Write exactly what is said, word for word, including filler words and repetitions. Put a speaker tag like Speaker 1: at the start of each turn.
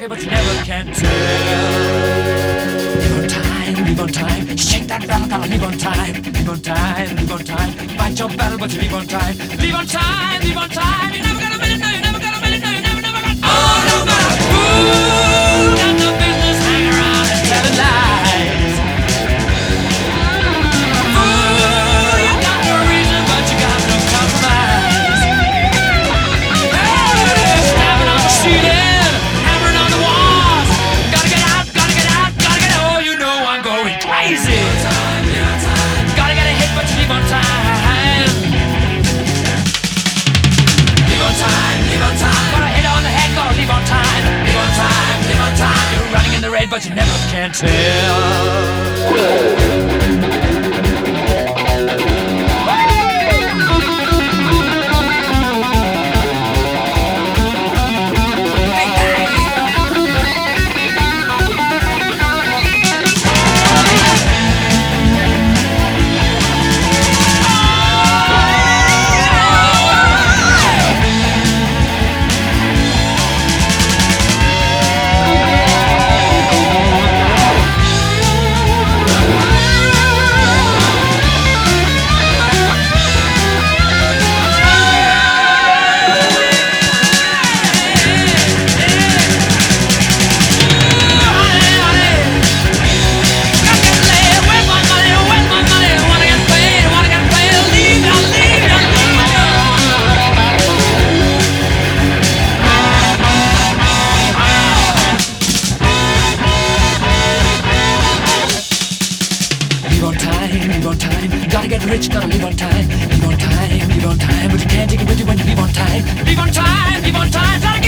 Speaker 1: pocket, but you never can tell. Live on time, live on time. Shake that rattle, gotta live on time. Live on time, live on time. Fight your battle, but you live on time. Live on time, live on time. You're never gonna make it, no, you're never gonna make it, no, you're never, never gonna. Oh, no matter who got the business, hang around and tell lies. Fool, you got no reason, but you got no compromise. Hey, snapping on the ceiling, hammering on the walls. Gotta get out, gotta get out, gotta get out. Oh, you know I'm going crazy. Gotta get a hit, but you leave on time. Live on time, live on time. Gotta hit on the head, gotta leave on time. Live on time, live on time. You're running in the red, but you never can tell. Live on time, live on time. Gotta get rich, gotta live on time. Live on time, live on time. But you can't take it with you when you live on time. Live on time, live on time. Gotta